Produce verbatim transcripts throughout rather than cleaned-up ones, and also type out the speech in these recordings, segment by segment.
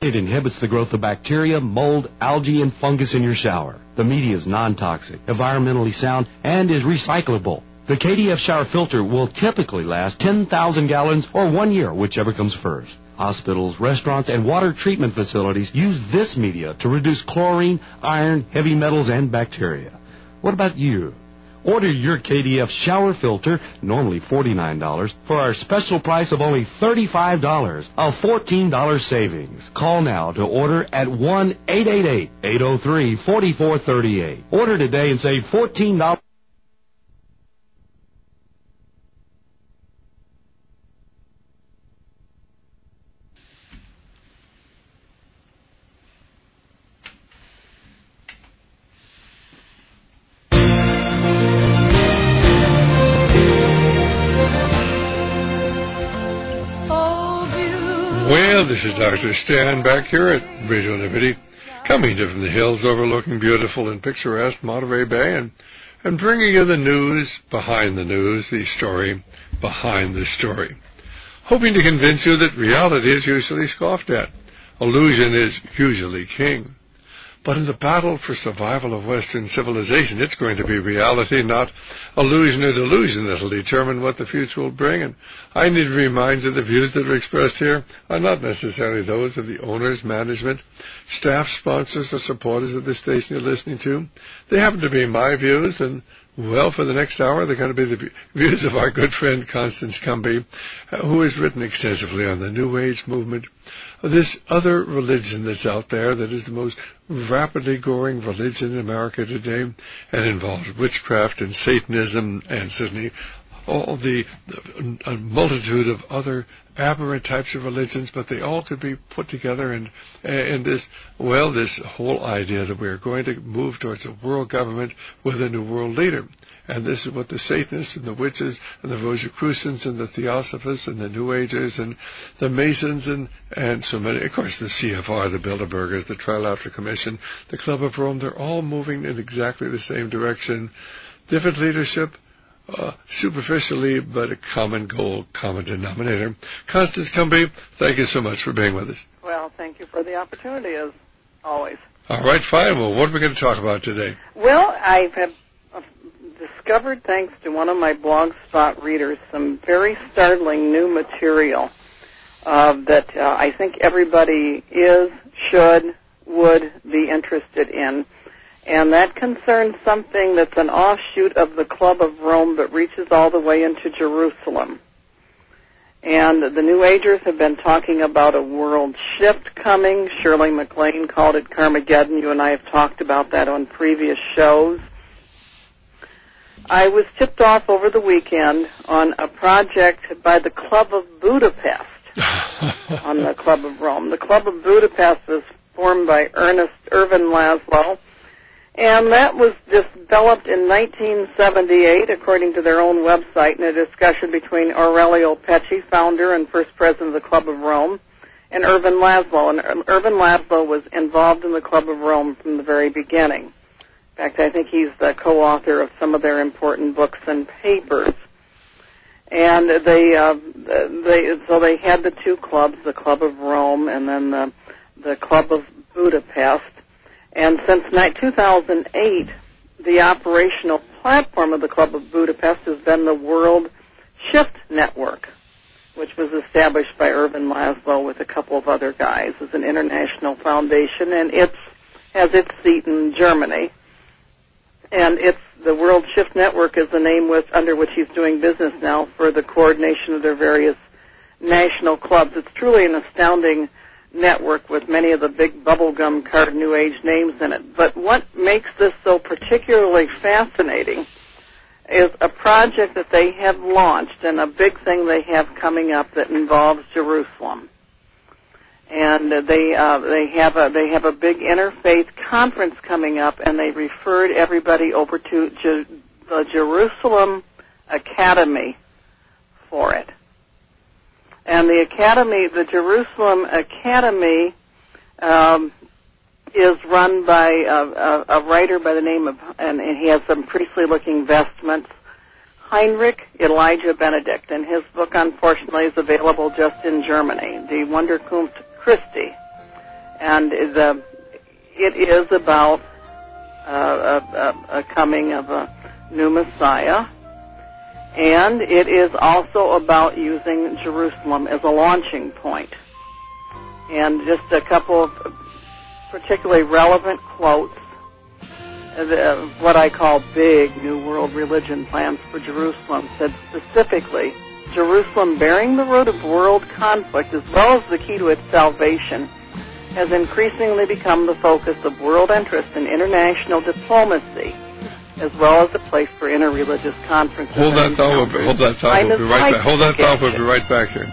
It inhibits the growth of bacteria, mold, algae, and fungus in your shower. The media is non-toxic, environmentally sound, and is recyclable. The K D F shower filter will typically last ten thousand gallons or one year, whichever comes first. Hospitals, restaurants, and water treatment facilities use this media to reduce chlorine, iron, heavy metals, and bacteria. What about you? Order your K D F shower filter, normally forty-nine dollars, for our special price of only thirty-five dollars, a fourteen dollars savings. Call now to order at one eight eight eight, eight oh three, four four three eight. Order today and save fourteen dollars. Well, this is Doctor Stan back here at Radio Liberty, coming to you from the hills overlooking beautiful and picturesque Monterey Bay, and, and bringing you the news behind the news, the story behind the story. Hoping to convince you that reality is usually scoffed at. Illusion is usually king. But in the battle for survival of Western civilization, it's going to be reality, not illusion or delusion, that will determine what the future will bring. And I need to remind you the views that are expressed here are not necessarily those of the owners, management, staff, sponsors, or supporters of the station you're listening to. They happen to be my views, and, well, for the next hour, they're going to be the views of our good friend Constance Cumby, uh, who has written extensively on the New Age movement, this other religion that's out there that is the most rapidly growing religion in America today, and involves witchcraft and Satanism and certainly all the, the a multitude of other aberrant types of religions, but they all could be put together in, in this, well, this whole idea that we're going to move towards a world government with a new world leader. And this is what the Satanists and the witches and the Rosicrucians and the Theosophists and the New Agers and the Masons and, and so many, of course, the C F R, the Bilderbergers, the Trilateral Commission, the Club of Rome, they're all moving in exactly the same direction. Different leadership, uh, superficially, but a common goal, common denominator. Constance Cumby, thank you so much for being with us. Well, thank you for the opportunity, as always. All right, fine. Well, what are we going to talk about today? Well, I have discovered, thanks to one of my blog spot readers, some very startling new material uh, that uh, I think everybody is, should, would be interested in. And that concerns something that's an offshoot of the Club of Rome that reaches all the way into Jerusalem. And the New Agers have been talking about a world shift coming. Shirley MacLaine called it Carmageddon. You and I have talked about that on previous shows. I was tipped off over the weekend on a project by the Club of Budapest on the Club of Rome. The Club of Budapest was formed by Ernest Irvin Laszlo, and that was developed in nineteen seventy-eight, according to their own website, in a discussion between Aurelio Pecci, founder and first president of the Club of Rome, and Irvin Laszlo. And Irvin Laszlo was involved in the Club of Rome from the very beginning. In fact, I think he's the co-author of some of their important books and papers. And they, uh, they, so they had the two clubs, the Club of Rome and then the, the Club of Budapest. And since two thousand eight, the operational platform of the Club of Budapest has been the World Shift Network, which was established by Irvin Laszlo with a couple of other guys as an international foundation, and it has its seat in Germany. And it's the World Shift Network is the name with, under which he's doing business now for the coordination of their various national clubs. It's truly an astounding network with many of the big bubblegum card New Age names in it. But what makes this so particularly fascinating is a project that they have launched and a big thing they have coming up that involves Jerusalem. And they uh, they have a they have a big interfaith conference coming up, and they referred everybody over to Je- the Jerusalem Academy for it. And the academy, the Jerusalem Academy, um, is run by a, a, a writer by the name of, and, and he has some priestly-looking vestments, Heinrich Elijah Benedict, and his book, unfortunately, is available just in Germany, Die Wunderkunft Christi. and the, it is about uh, a, a coming of a new Messiah, and it is also about using Jerusalem as a launching point. And just a couple of particularly relevant quotes, uh, what I call big New World religion plans for Jerusalem, said specifically, Jerusalem, bearing the root of world conflict as well as the key to its salvation, has increasingly become the focus of world interest in international diplomacy, as well as a place for interreligious conferences. Hold that thought. Hold that thought. We'll be right back. Hold that thought. We'll be right back here.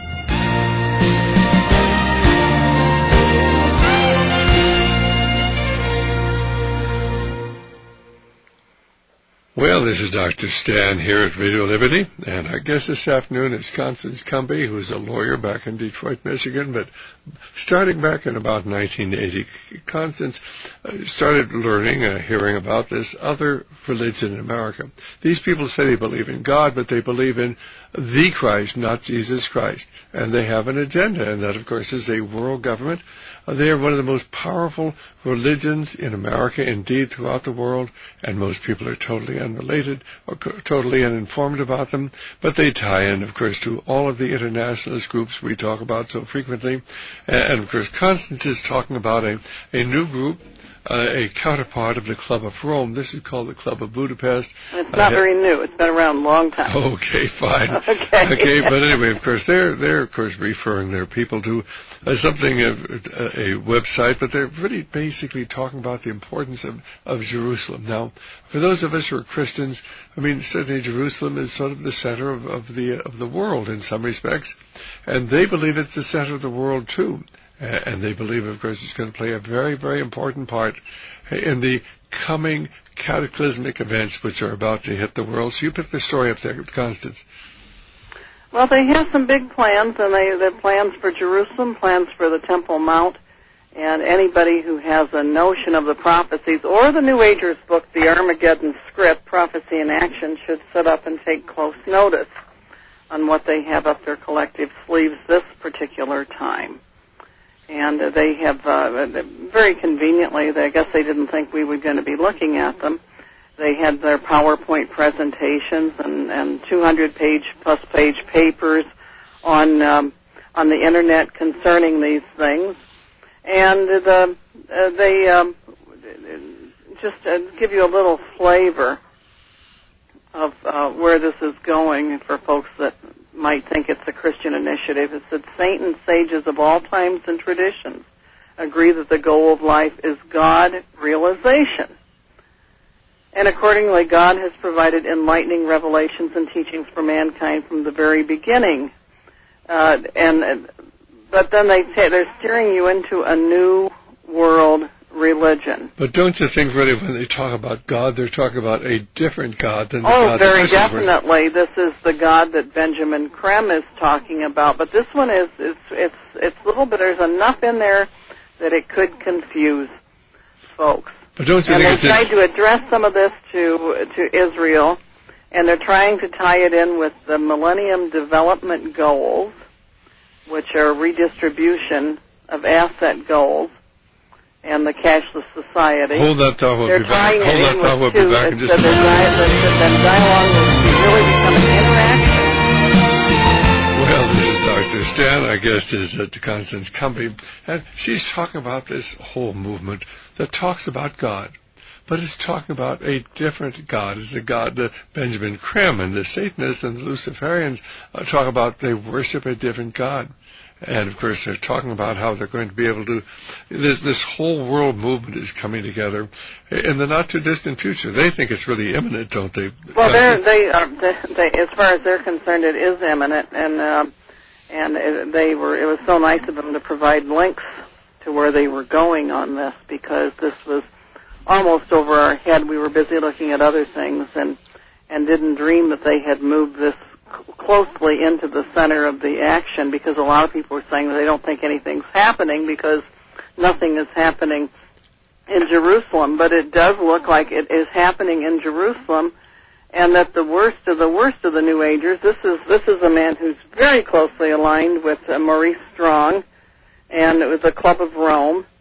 Well, this is Doctor Stan here at Radio Liberty, and our guest this afternoon is Constance Cumby, who's a lawyer back in Detroit, Michigan, but starting back in about nineteen eighty, Constance uh, started learning, uh, hearing about this other religion in America. These people say they believe in God, but they believe in the Christ, not Jesus Christ, and they have an agenda, and that, of course, is a world government. Uh, they are one of the most powerful religions in America, indeed throughout the world, and most people are totally unrelated or co- totally uninformed about them, but they tie in, of course, to all of the internationalist groups we talk about so frequently. And, and of course, Constance is talking about a, a new group, uh, a counterpart of the Club of Rome. This is called the Club of Budapest. It's not uh, very new. It's been around a long time. Okay, fine. okay. Okay, but anyway, of course, they're, they're of course, referring their people to uh, something, of uh, a website, but they're really basically talking about the importance of, of Jerusalem. Now, for those of us who are Christians, I mean, certainly Jerusalem is sort of the center of, of the of the world in some respects, and they believe it's the center of the world, too. And they believe, of course, it's going to play a very, very important part in the coming cataclysmic events which are about to hit the world. So you put the story up there, Constance. Well, they have some big plans, and they they're plans for Jerusalem, plans for the Temple Mount, and anybody who has a notion of the prophecies or the New Agers book, The Armageddon Script, Prophecy in Action, should sit up and take close notice on what they have up their collective sleeves this particular time. And uh, they have, uh, very conveniently, they, I guess they didn't think we were going to be looking at them. They had their PowerPoint presentations and, and two hundred page plus page papers on um, on the Internet concerning these things. And the, uh, they um, just uh, give you a little flavor of uh, where this is going for folks that might think it's a Christian initiative. It said, saints and sages of all times and traditions agree that the goal of life is God realization. And accordingly, God has provided enlightening revelations and teachings for mankind from the very beginning. Uh, and But then they say they're steering you into a new world religion. But don't you think really when they talk about God, they're talking about a different God than the oh, God very that definitely. This is the God that Benjamin Creme is talking about. But this one is, it's, it's, it's a little bit, there's enough in there that it could confuse folks. But don't you and think they tried to address some of this to, to Israel, and they're trying to tie it in with the Millennium Development Goals, which are redistribution of asset goals, and the cashless society. Hold that thought, we'll They're be back. Hold that thought, we'll be back in just a minute. Then dialogue will really become an interaction. Well, this is Doctor Stan. Our guest is uh, Constance Cumby, and she's talking about this whole movement that talks about God, but it's talking about a different God. It's the God that Benjamin Creme and the Satanists and the Luciferians uh, talk about. They worship a different God. And, of course, they're talking about how they're going to be able to, this, this whole world movement is coming together in the not-too-distant future. They think it's really imminent, don't they? Well, they're, they are, they, they, as far as they're concerned, it is imminent, and uh, and it, they were. It was so nice of them to provide links to where they were going on this, because this was almost over our head. We were busy looking at other things, and and didn't dream that they had moved this closely into the center of the action, because a lot of people are saying that they don't think anything's happening because nothing is happening in Jerusalem, but it does look like it is happening in Jerusalem, and that the worst of the worst of the New Agers, this is this is a man who's very closely aligned with uh, Maurice Strong and with the Club of Rome,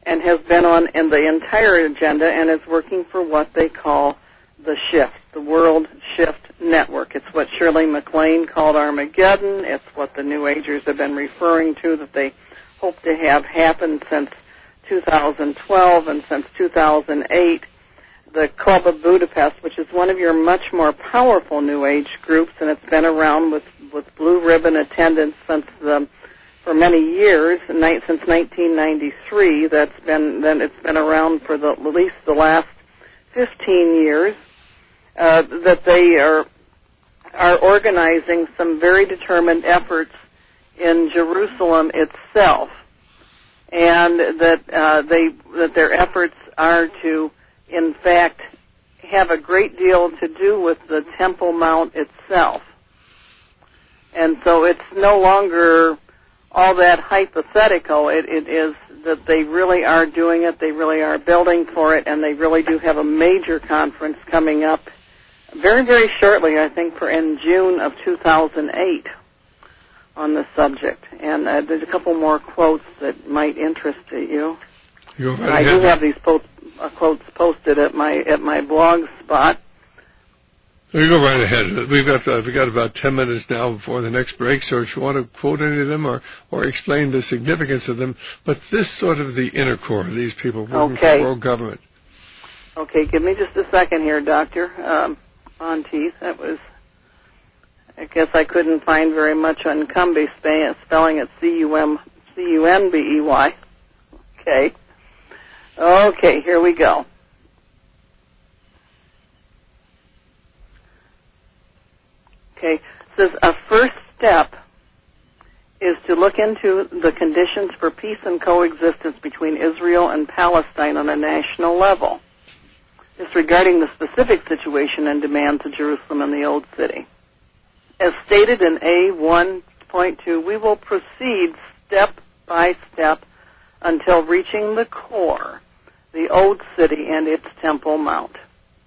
and has been on in the entire agenda and is working for what they call the Shift, the World Shift Network. It's what Shirley MacLaine called Armageddon. It's what the New Agers have been referring to, that they hope to have happen since two thousand twelve and since two thousand eight. The Club of Budapest, which is one of your much more powerful New Age groups, and it's been around with, with blue ribbon attendance since the, for many years, since nineteen ninety-three. That's been then it's been around for the, at least the last fifteen years. Uh, that they are are organizing some very determined efforts in Jerusalem itself, and that uh, they that their efforts are to, in fact, have a great deal to do with the Temple Mount itself. And so it's no longer all that hypothetical. It, it is that they really are doing it, they really are building for it, and they really do have a major conference coming up very, very shortly, I think, for in June of two thousand eight on the subject. And uh, there's a couple more quotes that might interest you. Right I do have these po- uh, quotes posted at my at my blog spot. You go right ahead. We've got uh, we've got about ten minutes now before the next break. So if you want to quote any of them or, or explain the significance of them, but this sort of the inner core of these people working okay. for world government. Okay, give me just a second here, Doctor Um, Monteith. That was. I guess I couldn't find very much on Cumbey, spelling it C U M C U N B E Y. Okay. Okay, here we go. Okay, it says a first step is to look into the conditions for peace and coexistence between Israel and Palestine on a national level, disregarding the specific situation and demands of Jerusalem and the Old City. As stated in A one point two, we will proceed step by step until reaching the core, the Old City and its Temple Mount.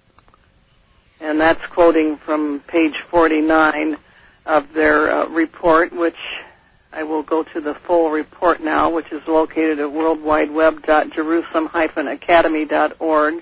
And that's quoting from page forty-nine of their uh, report, which I will go to the full report now, which is located at world wide web dot jerusalem dash academy dot org.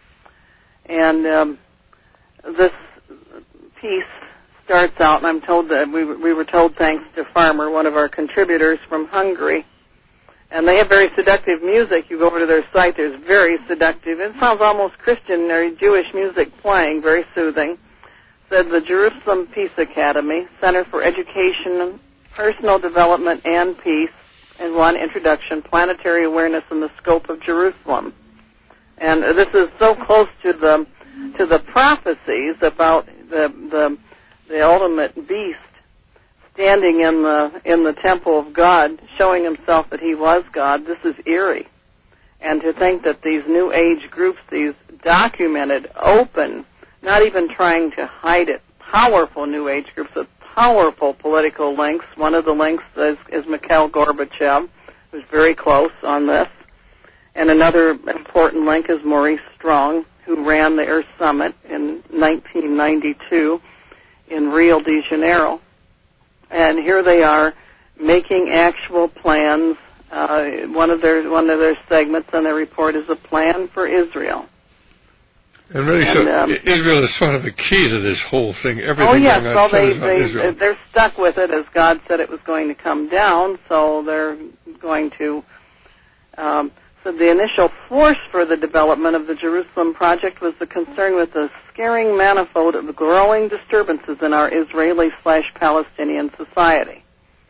And um, this piece starts out, and I'm told that we, we were told thanks to Farmer, one of our contributors from Hungary. And they have very seductive music. You go over to their site, there's very seductive. It sounds almost Christian or Jewish music playing, very soothing. Said the Jerusalem Peace Academy, Center for Education, Personal Development, and Peace, in one introduction, planetary awareness in the scope of Jerusalem. And this is so close to the to the prophecies about the the the ultimate beast standing in the in the temple of God, showing himself that he was God. This is eerie. And to think that these New Age groups, these documented, open, not even trying to hide it, powerful New Age groups with powerful political links. One of the links is, is Mikhail Gorbachev, who's very close on this. And another important link is Maurice Strong, who ran the Earth Summit in nineteen ninety-two in Rio de Janeiro. And here they are making actual plans. Uh, one of their one of their segments on their report is a plan for Israel. And really, and, so um, Israel is sort of the key to this whole thing. Everything oh yes, going well on they, is they Israel. They're stuck with it as God said it was going to come down. So they're going to. Um, so the initial force for the development of the Jerusalem project was the concern with the scaring manifold of growing disturbances in our Israeli slash Palestinian society.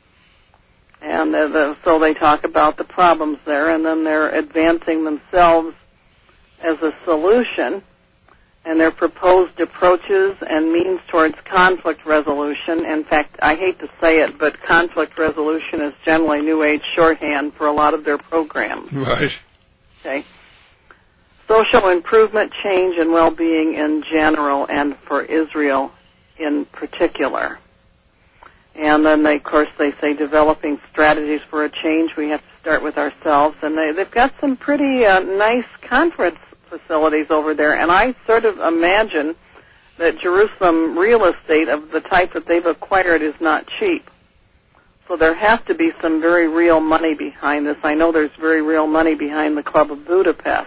And uh, the, so they talk about the problems there, and then they're advancing themselves as a solution, and their proposed approaches and means towards conflict resolution. In fact, I hate to say it, but conflict resolution is generally New Age shorthand for a lot of their programs. Right. Okay. Social improvement, change, and well-being in general, and for Israel in particular. And then, they, of course, they say developing strategies for a change, we have to start with ourselves. And they, they've got some pretty uh, nice conference facilities over there. And I sort of imagine that Jerusalem real estate of the type that they've acquired is not cheap. So there has to be some very real money behind this. I know there's very real money behind the Club of Budapest.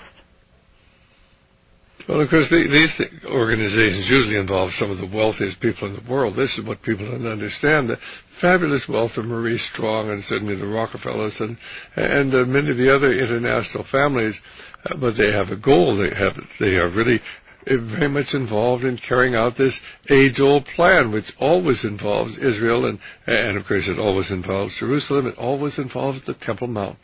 Well, of course, the, these th- organizations usually involve some of the wealthiest people in the world. This is what people don't understand. The fabulous wealth of Marie Strong and certainly the Rockefellers and, and uh, many of the other international families, uh, but they have a goal. They have they are really very much involved in carrying out this age-old plan, which always involves Israel, and, and of course it always involves Jerusalem. It always involves the Temple Mount.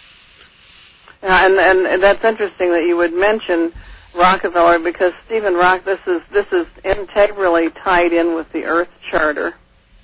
Yeah, and, and that's interesting that you would mention Rockefeller, because Stephen Rock, this is this is integrally tied in with the Earth Charter,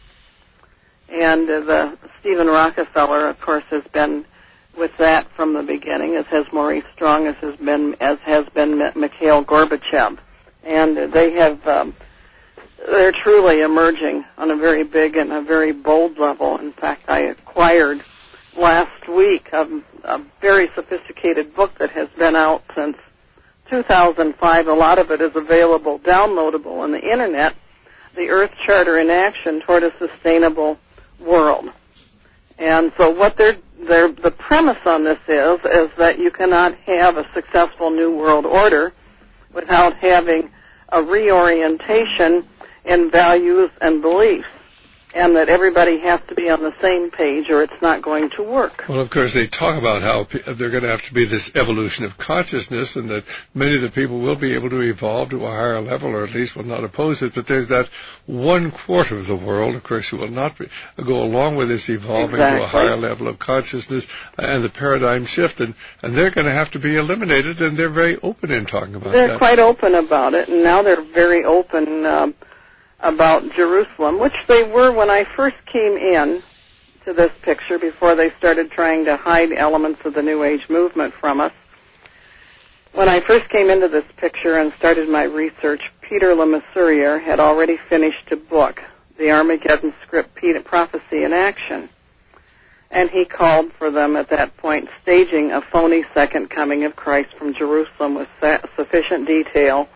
and uh, the Stephen Rockefeller, of course, has been with that from the beginning, as has Maurice Strong, as has been as has been Mikhail Gorbachev, and they have um, they're truly emerging on a very big and a very bold level. In fact, I acquired last week a, a very sophisticated book that has been out since two thousand five. A lot of it is available, downloadable on the Internet, The Earth Charter in Action Toward a Sustainable World. And so what they're, they're, the premise on this is, is that you cannot have a successful New World Order without having a reorientation in values and beliefs, and that everybody has to be on the same page or it's not going to work. Well, of course, they talk about how they're going to have to be this evolution of consciousness, and that many of the people will be able to evolve to a higher level, or at least will not oppose it. But there's that one quarter of the world, of course, who will not be, go along with this evolving exactly. to a higher level of consciousness and the paradigm shift, and, and they're going to have to be eliminated, and they're very open in talking about they're that. They're quite open about it, and now they're very open um, about Jerusalem, which they were when I first came in to this picture, before they started trying to hide elements of the New Age movement from us. When I first came into this picture and started my research, Peter Lemessurier had already finished a book, The Armageddon Script, Prophecy in Action. And he called for them at that point, staging a phony second coming of Christ from Jerusalem with sufficient detail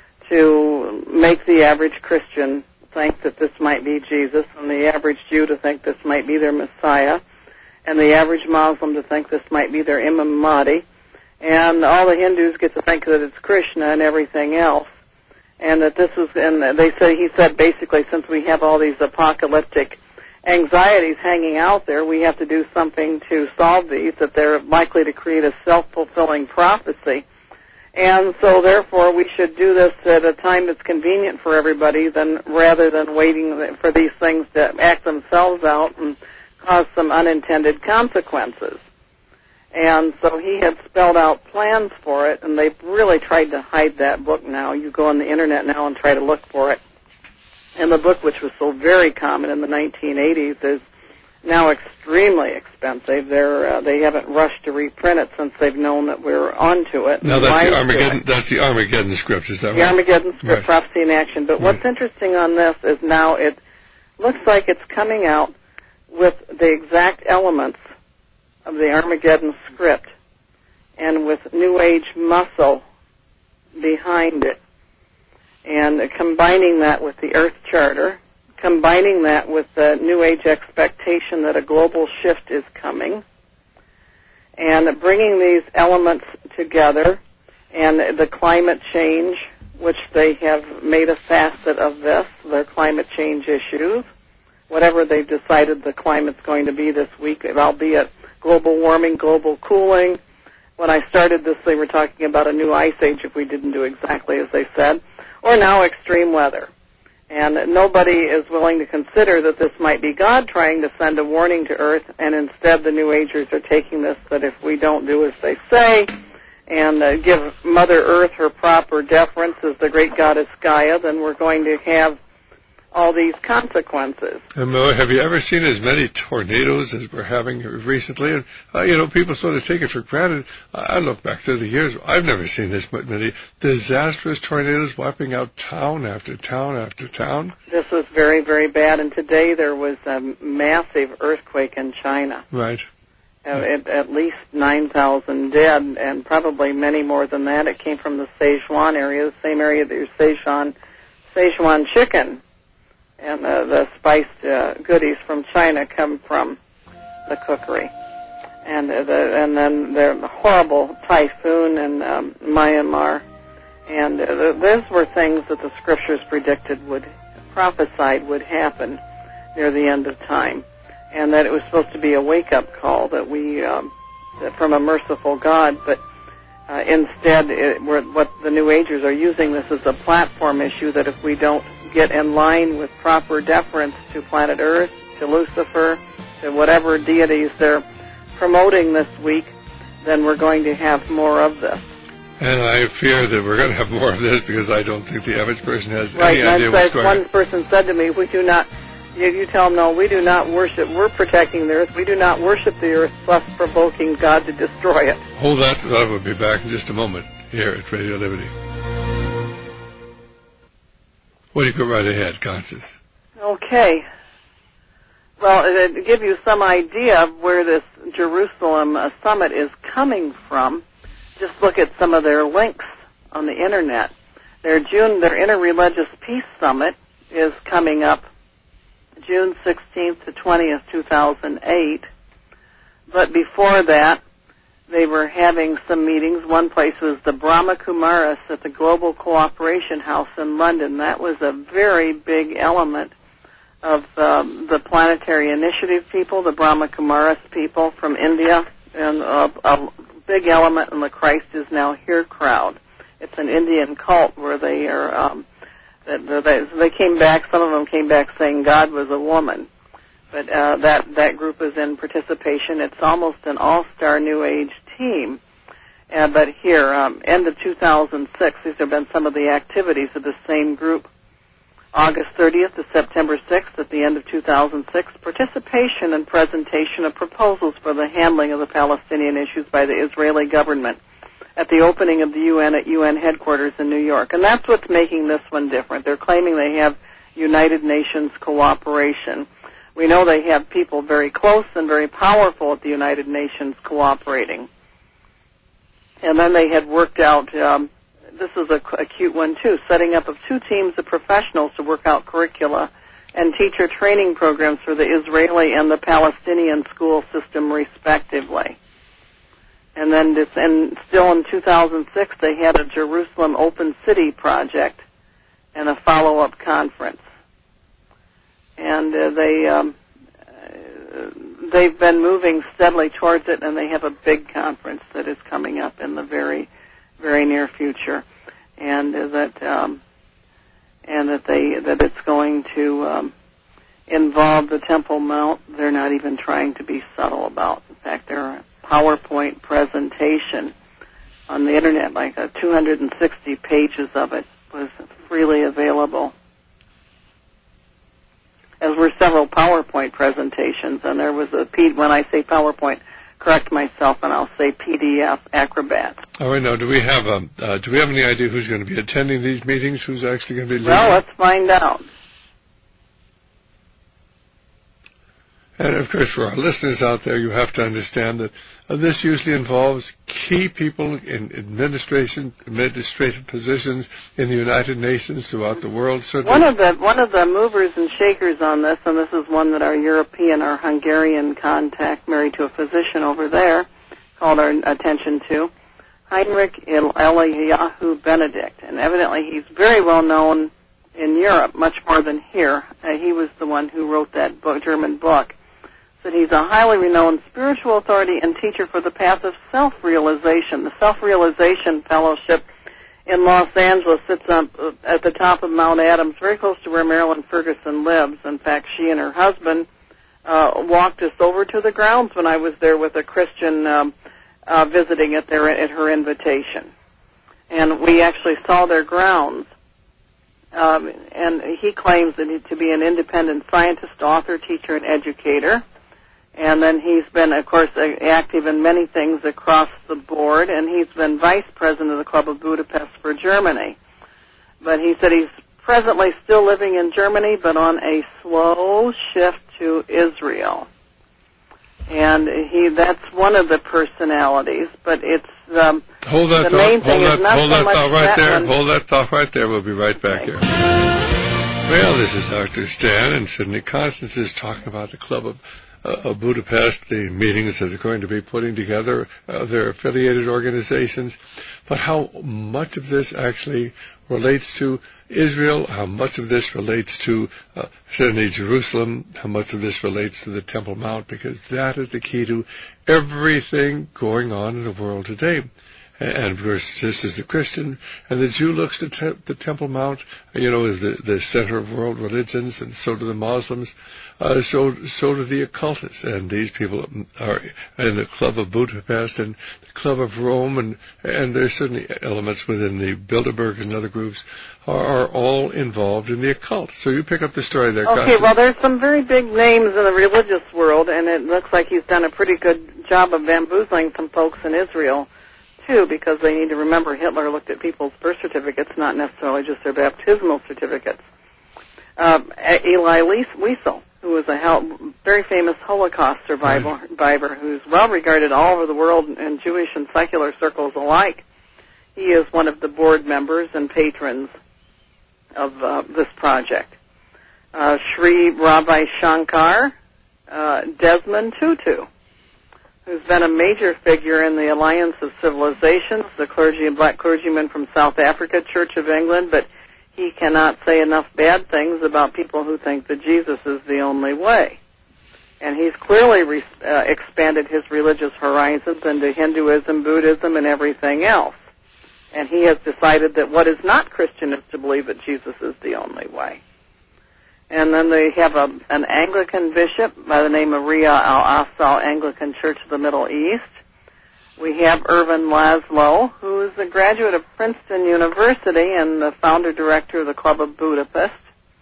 to make the average Christian think that this might be Jesus, and the average Jew to think this might be their Messiah, and the average Muslim to think this might be their Imam Mahdi, and all the Hindus get to think that it's Krishna and everything else, and that this is, and they say, he said basically, since we have all these apocalyptic anxieties hanging out there, we have to do something to solve these, that they're likely to create a self-fulfilling prophecy. And so, therefore, we should do this at a time that's convenient for everybody, than rather than waiting for these things to act themselves out and cause some unintended consequences. And so he had spelled out plans for it, and they've really tried to hide that book now. You go on the Internet now and try to look for it. And the book, which was so very common in the nineteen eighties, is now extremely expensive. They're uh, they haven't rushed to reprint it since they've known that we're onto it. Now that's the Armageddon. That's the Armageddon Script, is that right? The Armageddon Script, right. Prophecy in Action. But right. what's interesting on this is now it looks like it's coming out with the exact elements of the Armageddon Script, and with New Age muscle behind it, and combining that with the Earth Charter, combining that with the New Age expectation that a global shift is coming, and bringing these elements together, and the climate change, which they have made a facet of this, their climate change issues, whatever they've decided the climate's going to be this week, albeit global warming, global cooling. When I started this, they were talking about a new ice age if we didn't do exactly as they said, or now extreme weather. And nobody is willing to consider that this might be God trying to send a warning to Earth, and instead the New Agers are taking this, that if we don't do as they say and uh, give Mother Earth her proper deference as the great goddess Gaia, then we're going to have all these consequences. And Mo, have you ever seen as many tornadoes as we're having recently? And, uh, you know, people sort of take it for granted. I look back through the years, I've never seen this many disastrous tornadoes wiping out town after town after town. This was very, very bad, and today there was a massive earthquake in China. Right. Uh, at, at least nine thousand dead, and probably many more than that. It came from the Sichuan area, the same area that your Sichuan, Sichuan chicken and uh, the spiced uh, goodies from China come from the cookery. And uh, the, and then the horrible typhoon in um, Myanmar. And uh, those were things that the scriptures predicted would, prophesied would happen near the end of time. And that it was supposed to be a wake-up call that we, um, that from a merciful God, but uh, instead it, we're, what the New Agers are using this as a platform issue, that if we don't get in line with proper deference to planet Earth, to Lucifer, to whatever deities they're promoting this week, then we're going to have more of this. And I fear that we're going to have more of this because I don't think the average person has right, any idea what's going on. One person said to me, we do not, you, you tell them, no, we do not worship, we're protecting the earth, we do not worship the earth, thus provoking God to destroy it. Hold that, I will be back in just a moment here at Radio Liberty. What do you go right ahead, Constance? Okay. Well, to give you some idea of where this Jerusalem uh, summit is coming from, just look at some of their links on the internet. Their June, their Interreligious Peace Summit is coming up June sixteenth to twentieth, two thousand eight. But before that, they were having some meetings. One place was the Brahma Kumaris at the Global Cooperation House in London. That was a very big element of um, the Planetary Initiative people, the Brahma Kumaris people from India, and uh, a big element in the Christ is Now Here crowd. It's an Indian cult where they are, um, they, they came back, some of them came back saying God was a woman. But uh, that, that group is in participation. It's almost an all-star New Age team. Uh, but here, um, end of two thousand six, these have been some of the activities of the same group. August thirtieth to September sixth at the end of two thousand six, participation and presentation of proposals for the handling of the Palestinian issues by the Israeli government at the opening of the U N at U N headquarters in New York. And that's what's making this one different. They're claiming they have United Nations cooperation. We know they have people very close and very powerful at the United Nations cooperating. And then they had worked out, um, this is a, a cute one too, setting up of two teams of professionals to work out curricula and teacher training programs for the Israeli and the Palestinian school system respectively. And then this, and still in two thousand six, they had a Jerusalem Open City project and a follow-up conference. And uh, they, um, uh, they've been moving steadily towards it, and they have a big conference that is coming up in the very, very near future, and uh, that um, and that they that it's going to um, involve the Temple Mount. They're not even trying to be subtle about. In fact, their PowerPoint presentation on the internet, like uh, two hundred sixty pages of it, was freely available. As were several PowerPoint presentations, and there was a P, when I say PowerPoint, correct myself, and I'll say P D F Acrobat. All right, now do we have a uh, do we have any idea who's going to be attending these meetings? Who's actually going to be leading? Well, let's find out. And of course, for our listeners out there, you have to understand that uh, this usually involves key people in administration, administrative positions in the United Nations throughout the world. Certainly. One of the one of the movers and shakers on this, and this is one that our European, our Hungarian contact, married to a physician over there, called our attention to, Heinrich Eliyahu Benedict, and evidently he's very well known in Europe, much more than here. Uh, he was the one who wrote that book, German book. That he's a highly renowned spiritual authority and teacher for the path of self-realization. The Self-Realization Fellowship in Los Angeles sits up at the top of Mount Adams, very close to where Marilyn Ferguson lives. In fact, she and her husband uh, walked us over to the grounds when I was there with a Christian um, uh, visiting at, their, at her invitation. And we actually saw their grounds. Um, and he claims that he, to be an independent scientist, author, teacher, and educator. And then he's been, of course, active in many things across the board, and he's been vice president of the Club of Budapest for Germany. But he said he's presently still living in Germany, but on a slow shift to Israel. And he that's one of the personalities, but it's um, hold that the thought, main thing hold is that, not hold so that much thought right that there. one. Hold that thought right there. We'll be right back Okay. here. Well, this is Doctor Stan, and Sydney Constance is talking about the Club of, uh, of Budapest, the meetings that they're going to be putting together, uh, their affiliated organizations, but how much of this actually relates to Israel, how much of this relates to uh, Sydney, Jerusalem, how much of this relates to the Temple Mount, because that is the key to everything going on in the world today. And, of course, just as the Christian and the Jew looks to te- the Temple Mount, you know, as the, the center of world religions, and so do the Muslims, uh, so so do the occultists. And these people are in the Club of Budapest and the Club of Rome, and, and there's certainly elements within the Bilderberg and other groups are, are all involved in the occult. So you pick up the story there, Okay, Constance. well, there's some very big names in the religious world, and it looks like he's done a pretty good job of bamboozling some folks in Israel, too, because they need to remember Hitler looked at people's birth certificates, not necessarily just their baptismal certificates. Um, Eli Wiesel, who was a hel- very famous Holocaust survivor, right. survivor who's well regarded all over the world in Jewish and secular circles alike, he is one of the board members and patrons of uh, this project. Uh, Sri Ravi Shankar, uh, Desmond Tutu, who's been a major figure in the Alliance of Civilizations, the clergy and black clergyman from South Africa, Church of England, but he cannot say enough bad things about people who think that Jesus is the only way. And he's clearly re- uh, expanded his religious horizons into Hinduism, Buddhism, and everything else. And he has decided that what is not Christian is to believe that Jesus is the only way. And then they have a, an Anglican bishop by the name of Ria Al-Asal Anglican Church of the Middle East. We have Irvin Laszlo, who is a graduate of Princeton University and the founder-director of the Club of Budapest.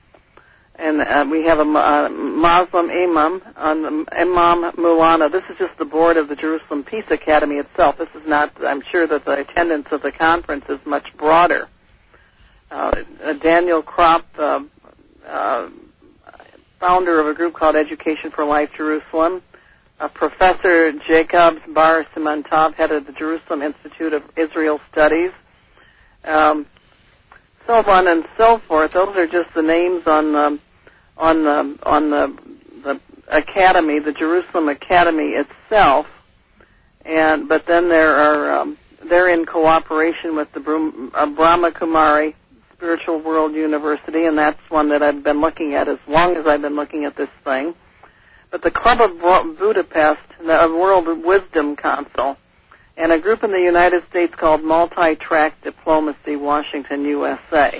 And uh, we have a uh, Muslim imam, um, Imam Mulana. This is just the board of the Jerusalem Peace Academy itself. This is not, I'm sure that the attendance of the conference is much broader. Uh, Daniel Kropp, uh, Uh, founder of a group called Education for Life Jerusalem, uh, Professor Jacobs Bar Simantov, head of the Jerusalem Institute of Israel Studies, um, so on and so forth. Those are just the names on the on the on the the academy, the Jerusalem Academy itself. And but then there are um, they're in cooperation with the Brum, uh, Brahma Kumari Spiritual World University, and that's one that I've been looking at as long as I've been looking at this thing. But the Club of Budapest, the World Wisdom Council, and a group in the United States called Multi-Track Diplomacy, Washington, U S A.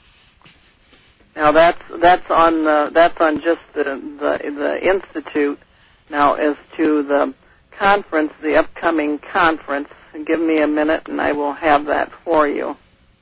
Now that's that's on the, that's on just the, the the institute. Now as to the conference, the upcoming conference, give me a minute and I will have that for you.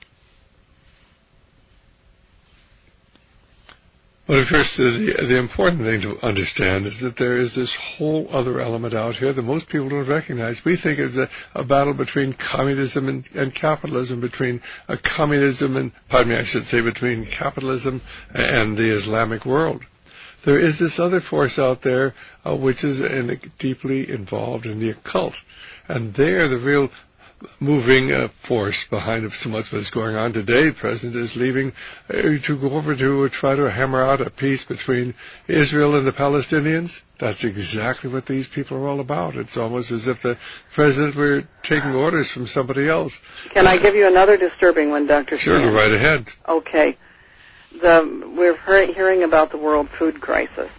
Well, first, the, the important thing to understand is that there is this whole other element out here that most people don't recognize. We think it's a, a battle between communism and, and capitalism, between uh, communism and, pardon me, I should say, between capitalism and the Islamic world. There is this other force out there uh, which is in, deeply involved in the occult. And they're the real moving uh, force behind so much of what's going on today. The president is leaving uh, to go over to uh, try to hammer out a peace between Israel and the Palestinians. That's exactly what these people are all about. It's almost as if the president were taking orders from somebody else. Can I give you another disturbing one, Doctor Sure, Stan? go right ahead. Okay. The, we're hearing about the world food crisis.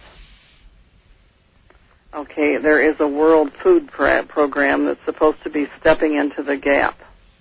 Okay, there is a world food program that's supposed to be stepping into the gap.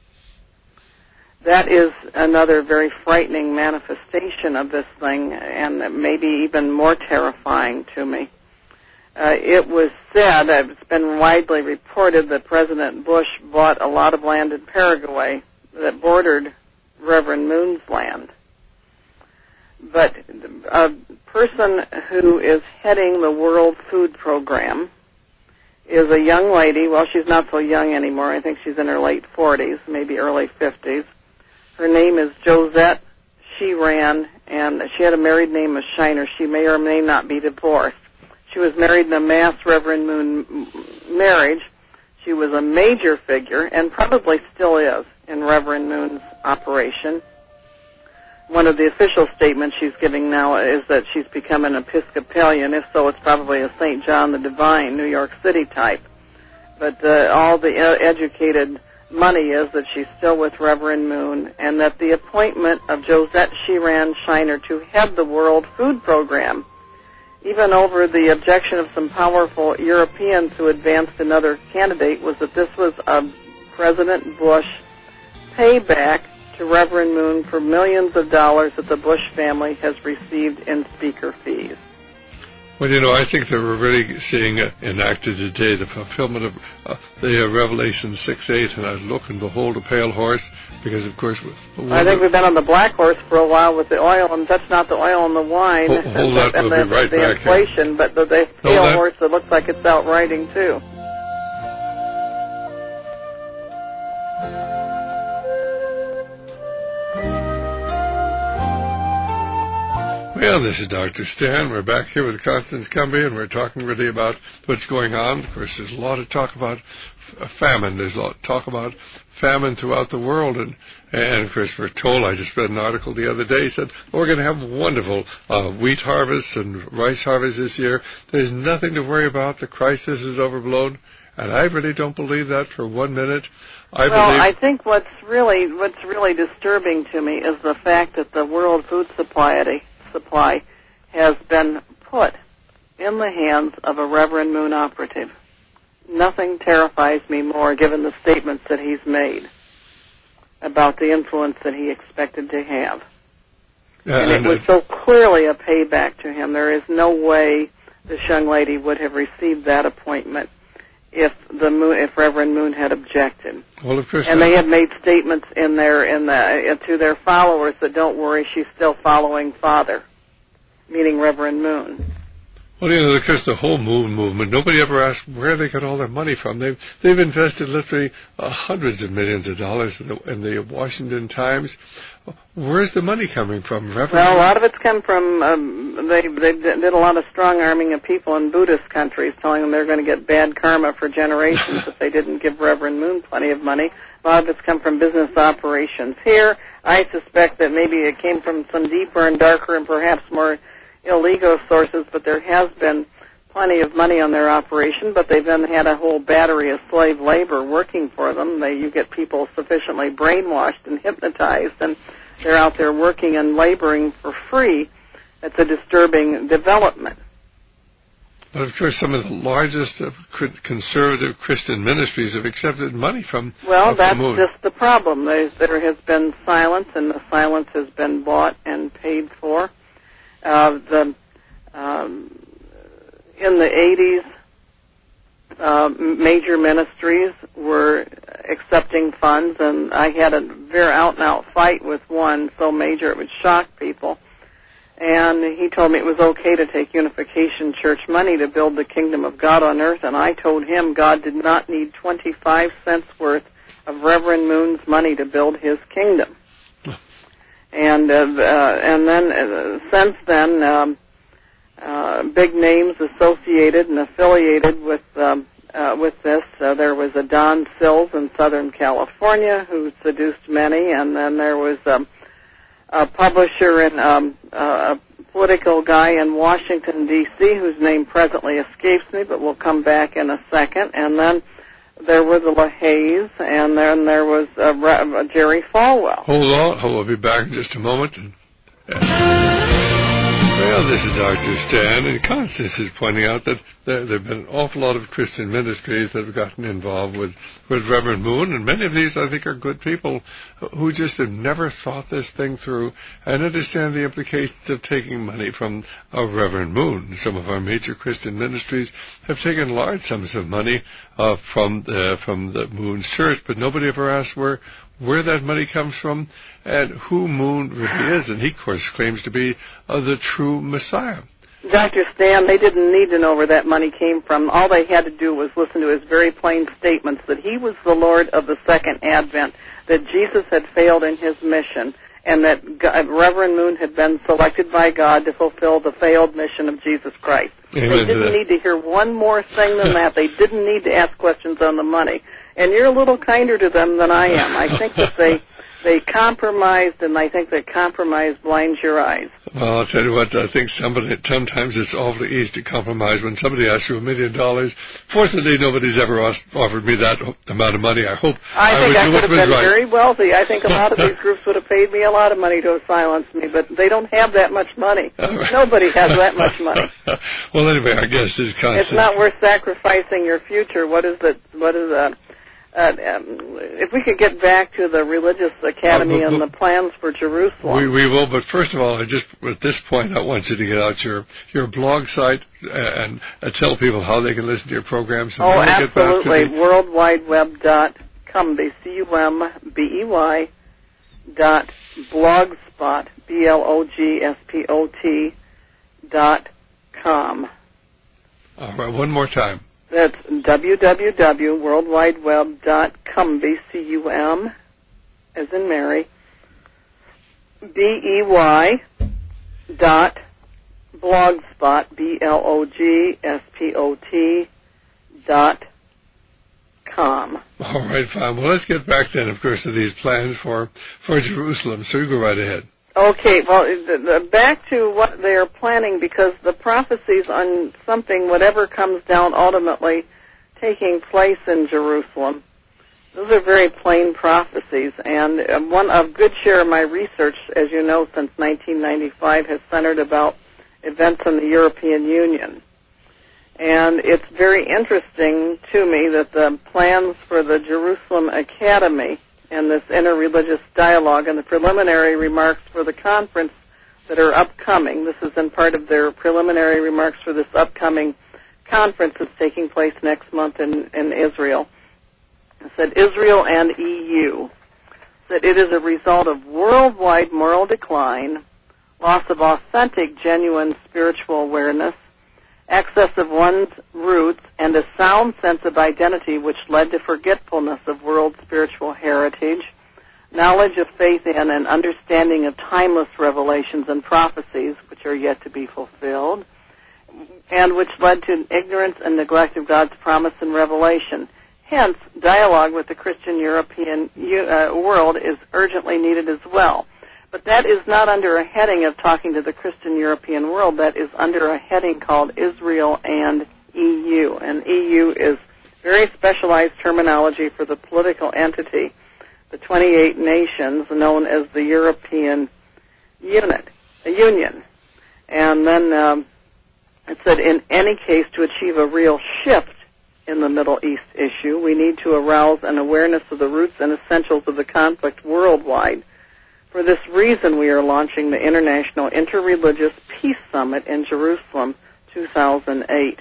That is another very frightening manifestation of this thing, and maybe even more terrifying to me. Uh, it was said, it's been widely reported, that President Bush bought a lot of land in Paraguay that bordered Reverend Moon's land. But a person who is heading the World Food Program is a young lady. Well, she's not so young anymore. I think she's in her late forties, maybe early fifties. Her name is Josette Sheeran, and she had a married name of Shiner. She may or may not be divorced. She was married in a mass Reverend Moon marriage. She was a major figure, and probably still is, in Reverend Moon's operation. one of the official statements she's giving now is that she's become an Episcopalian. If so, it's probably a Saint John the Divine, New York City type. But uh, all the uh, educated money is that she's still with Reverend Moon, and that the appointment of Josette Sheeran Shiner to head the World Food Program, even over the objection of some powerful Europeans who advanced another candidate, was that this was a President Bush payback to Reverend Moon for millions of dollars that the Bush family has received in speaker fees. Well, you know, I think that we're really seeing uh, enacted today the fulfillment of uh, the uh, Revelation six eight, and I look and behold a pale horse, because, of course... I think we've been on the black horse for a while with the oil, and that's not the oil and the wine. Hold, hold that, and we'll the, be right the back inflation, here. But the, the pale horse that looks like it's out riding, too. Well, this is Doctor Stan. We're back here with Constance Cumby, and we're talking really about what's going on. Of course, there's a lot of talk about f- famine. There's a lot of talk about famine throughout the world. And, and of course, we're told, I just read an article the other day, said, we're going to have wonderful uh, wheat harvests and rice harvests this year. There's nothing to worry about. The crisis is overblown. And I really don't believe that for one minute. I well, believe I think what's really what's really disturbing to me is the fact that the World Food Supply supply has been put in the hands of a Reverend Moon operative. Nothing terrifies me more, given the statements that he's made about the influence that he expected to have. Yeah, and, and it was so clearly a payback to him. There is no way this young lady would have received that appointment if the Moon, if Reverend Moon had objected. Well, of course. And they have made statements in their in the uh, to their followers that don't worry, she's still following Father, meaning Reverend Moon. Well, you know, because the whole Moon movement, nobody ever asked where they got all their money from. They've they've invested literally uh, hundreds of millions of dollars in the, in the Washington Times. Where's the money coming from, Reverend? Well, a lot of it's come from um, they they did a lot of strong arming of people in Buddhist countries, telling them they're going to get bad karma for generations if they didn't give Reverend Moon plenty of money. A lot of it's come from business operations here. I suspect that maybe it came from some deeper and darker and perhaps more illegal sources, but there has been plenty of money on their operation, but they've then had a whole battery of slave labor working for them. They, you get people sufficiently brainwashed and hypnotized, and they're out there working and laboring for free. It's a disturbing development. But, of course, some of the largest of conservative Christian ministries have accepted money from Well, that's Moon. just the problem. There, there has been silence, and the silence has been bought and paid for. Uh, the um, in the eighties, uh, major ministries were accepting funds, and I had a very out-and-out fight with one so major it would shock people. And he told me it was okay to take Unification Church money to build the kingdom of God on earth, and I told him God did not need twenty-five cents worth of Reverend Moon's money to build his kingdom. And uh, uh, and then uh, since then, um, uh, big names associated and affiliated with um, uh, with this. Uh, there was a Don Sills in Southern California who seduced many, and then there was um, a publisher and um, uh, a political guy in Washington, D C, whose name presently escapes me, but we'll come back in a second. And then there was a LaHaye, and then there was a, a Jerry Falwell. Hold on. I'll be back in just a moment. Well, this is Doctor Stan, and Constance is pointing out that there have been an awful lot of Christian ministries that have gotten involved with, with Reverend Moon, and many of these, I think, are good people who just have never thought this thing through and understand the implications of taking money from uh, Reverend Moon. Some of our major Christian ministries have taken large sums of money uh, from uh, from the Moon's church, but nobody ever asked where where that money comes from and who Moon really is. And he, of course, claims to be uh, the true Messiah. Doctor Stan, they didn't need to know where that money came from. All they had to do was listen to his very plain statements that he was the Lord of the Second Advent, that Jesus had failed in his mission, and that God, Reverend Moon had been selected by God to fulfill the failed mission of Jesus Christ. Amen. They didn't need to hear one more thing than that. They didn't need to ask questions on the money. And you're a little kinder to them than I am. I think that they They compromised, and I think that compromise blinds your eyes. Well, I'll tell you what, I think somebody, sometimes it's awfully easy to compromise when somebody asks you a million dollars. Fortunately, nobody's ever asked, offered me that amount of money. I hope I, I think would I do could it have been right. very wealthy. I think a lot of these groups would have paid me a lot of money to silence me, but they don't have that much money. Right. Nobody has that much money. Well, anyway, I guess it's constant. It's not worth sacrificing your future. What is it? What is uh, uh, um, if we could get back to the religious academy uh, but, but, and the plans for Jerusalem. We, we will, but first of all, I just at this point, I want you to get out your your blog site and uh, tell people how they can listen to your programs. And oh, then we'll absolutely. Get back to the World Wide Web dot Cumbey, C U M B E Y dot blogspot, B L O G S P O T dot com. All right, one more time. That's w w w dot world wide web dot cumbey, C U M, as in Mary, B E Y dot blogspot, B L O G S P O T dot com. All right, fine. Well, let's get back then, of course, to these plans for, for Jerusalem. So you go right ahead. Okay, well, the, the, back to what they're planning, because the prophecies on something, whatever comes down ultimately taking place in Jerusalem, those are very plain prophecies. And uh, one of good share of my research, as you know, since nineteen ninety-five, has centered about events in the European Union. And it's very interesting to me that the plans for the Jerusalem Academy and this interreligious dialogue and the preliminary remarks for the conference that are upcoming. This is in part of their preliminary remarks for this upcoming conference that's taking place next month in, in Israel. It said Israel and E U. That it is a result of worldwide moral decline, loss of authentic, genuine spiritual awareness, excess of one's roots, and a sound sense of identity which led to forgetfulness of world spiritual heritage, knowledge of faith in and understanding of timeless revelations and prophecies which are yet to be fulfilled, and which led to ignorance and neglect of God's promise and revelation. Hence, dialogue with the Christian European uh, world is urgently needed as well. But that is not under a heading of talking to the Christian European world. That is under a heading called Israel and E U. And E U is very specialized terminology for the political entity, the twenty-eight nations known as the European Unit, a Union. And then um, it said, in any case, to achieve a real shift in the Middle East issue, we need to arouse an awareness of the roots and essentials of the conflict worldwide. For this reason, we are launching the International Interreligious Peace Summit in Jerusalem, two thousand eight.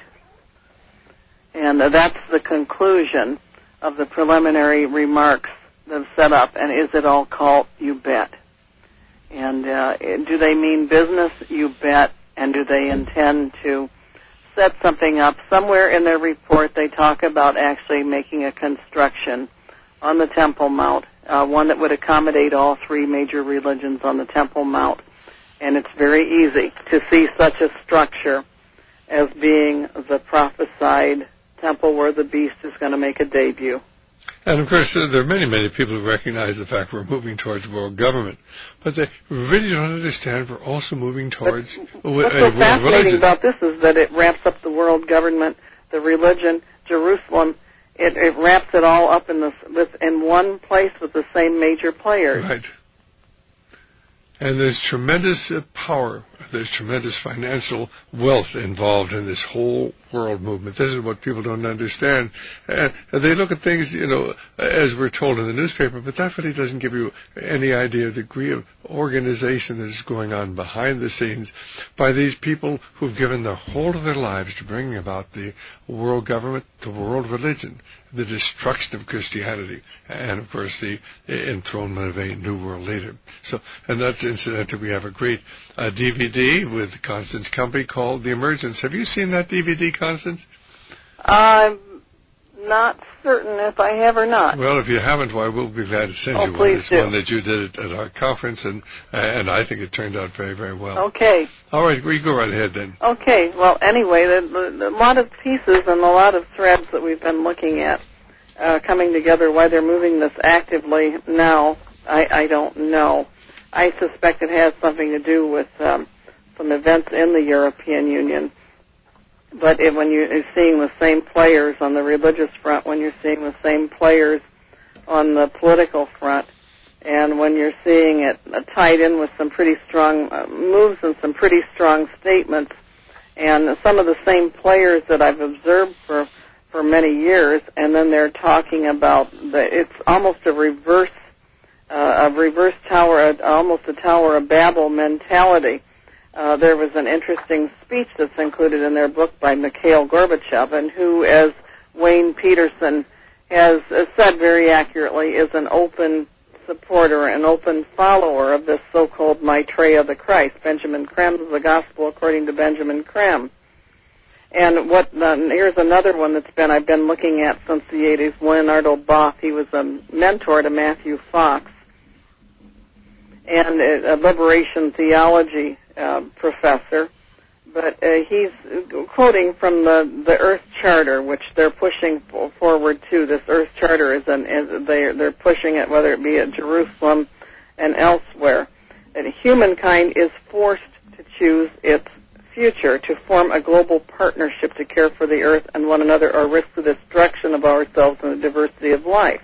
And uh, that's the conclusion of the preliminary remarks that have set up. And is it all cult? You bet. And uh, do they mean business? You bet. And do they intend to set something up? Somewhere in their report, they talk about actually making a construction on the Temple Mount, Uh, one that would accommodate all three major religions on the Temple Mount. And it's very easy to see such a structure as being the prophesied temple where the beast is going to make a debut. And, of course, uh, there are many, many people who recognize the fact we're moving towards world government. But they really don't understand we're also moving towards but a, what's a so world fascinating religion. about this is that it wraps up the world government, the religion, Jerusalem. It, it wraps it all up in, this, with, in one place with the same major players. Right. And there's tremendous uh, power, there's tremendous financial wealth involved in this whole world movement. This is what people don't understand. And they look at things, you know, as we're told in the newspaper, but that really doesn't give you any idea of the degree of organization that is going on behind the scenes by these people who've given the whole of their lives to bringing about the world government, the world religion, the destruction of Christianity, and, of course, the enthronement of a new world leader. So, and that's incidental. We have a great uh, D V D with Constance Cumbey called The Emergence. Have you seen that D V D, Constance? I'm not certain if I have or not. Well, if you haven't, why, we'll be glad to send oh, you one. Please It's do. one that you did at our conference, and uh, and I think it turned out very, very well. Okay. All right, we go right ahead then. Okay. Well, anyway, the, the, a lot of pieces and a lot of threads that we've been looking at uh, coming together, why they're moving this actively now. I, I don't know. I suspect it has something to do with um, some events in the European Union. But it, when you're seeing the same players on the religious front, when you're seeing the same players on the political front, and when you're seeing it uh, tied in with some pretty strong uh, moves and some pretty strong statements, and some of the same players that I've observed for, for many years, and then they're talking about the, it's almost a reverse Uh, a reverse tower, almost a Tower of Babel mentality. Uh, there was an interesting speech that's included in their book by Mikhail Gorbachev, and who, as Wayne Peterson has uh, said very accurately, is an open supporter, an open follower of this so-called Maitreya the Christ, Benjamin Krem's The Gospel According to Benjamin Krem. And what uh, here's another one that's been I've been looking at since the eighties. Leonardo Boff. He was a mentor to Matthew Fox, and a liberation theology uh, professor, but uh, he's quoting from the, the Earth Charter, which they're pushing forward to. This Earth Charter is an is they're they're pushing it, whether it be at Jerusalem and elsewhere, that humankind is forced to choose its future, to form a global partnership to care for the Earth and one another, or risk the destruction of ourselves and the diversity of life.